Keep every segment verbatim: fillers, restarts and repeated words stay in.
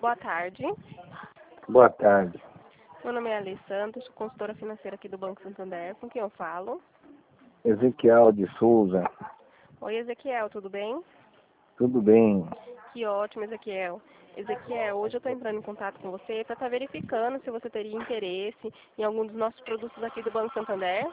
Boa tarde. Boa tarde. Meu nome é Ale Santos, consultora financeira aqui do Banco Santander. Com quem eu falo? Ezequiel de Souza. Oi, Ezequiel, tudo bem? Tudo bem? Que ótimo, Ezequiel. Ezequiel, hoje eu estou entrando em contato com você para estar verificando se você teria interesse em algum dos nossos produtos aqui do Banco Santander.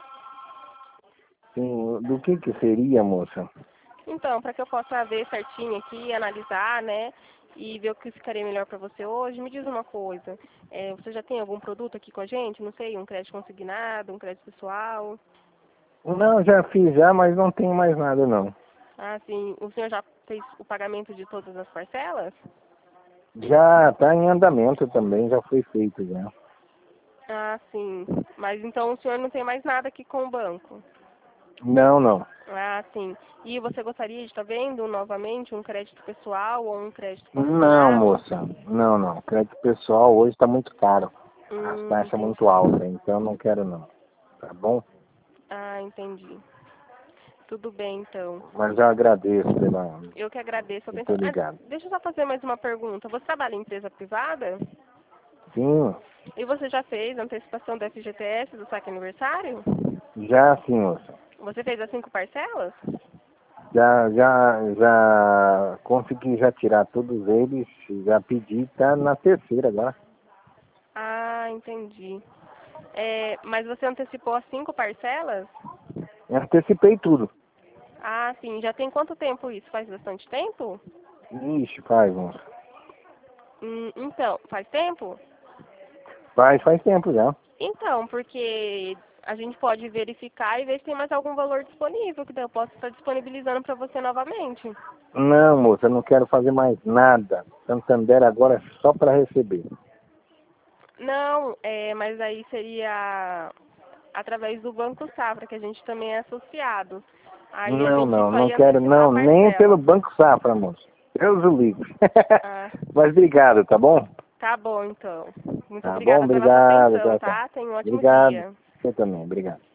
Sim, do que que seria, moça? Então, para que eu possa ver certinho aqui, analisar, né, e ver o que ficaria melhor para você hoje, me diz uma coisa. É, você já tem algum produto aqui com a gente? Não sei, um crédito consignado, um crédito pessoal? Não, já fiz já, mas não tenho mais nada não. Ah, sim. O senhor já fez o pagamento de todas as parcelas? Já está em andamento também, já foi feito já. Ah, sim. Mas então o senhor não tem mais nada aqui com o banco? Não, não. Ah, sim. E você gostaria de estar vendo novamente um crédito pessoal ou um crédito Não, consignado? moça. Não, não. Crédito pessoal hoje está muito caro. As Hum, taxas entendi. muito altas, então não quero não. Tá bom? Ah, entendi. Tudo bem, então. Mas eu agradeço pela... Eu que agradeço a Muito atenção. Ah, ligado. deixa eu só fazer mais uma pergunta. Você trabalha em empresa privada? Sim, E você já fez a antecipação do F G T S do saque aniversário? já sim, moça. Você fez as cinco parcelas? Já, já, já consegui já tirar todos eles, já pedi, tá na terceira agora. Ah, entendi. É, mas você antecipou as cinco parcelas? Antecipei tudo. Ah, sim. Já tem quanto tempo isso? Faz bastante tempo? Ixi, faz, moça. Hum, então, faz tempo? Faz, faz tempo já. Então, porque a gente pode verificar e ver se tem mais algum valor disponível, que daí eu posso estar disponibilizando para você novamente. Não, moça, eu não quero fazer mais nada. Santander agora é só para receber. Não, é, mas aí seria através do Banco Safra, que a gente também é associado. Aí a Não, gente não, só não ia quero, antecipar a não, nem pelo parcela. Banco Safra, moça. Deus o livre. Ah, Mas obrigado, tá bom? tá bom, então. Muito Tá bom, obrigada pela sua obrigado, atenção, tchau, tchau. tá? Tenha um ótimo Obrigado. dia. Você também, obrigado.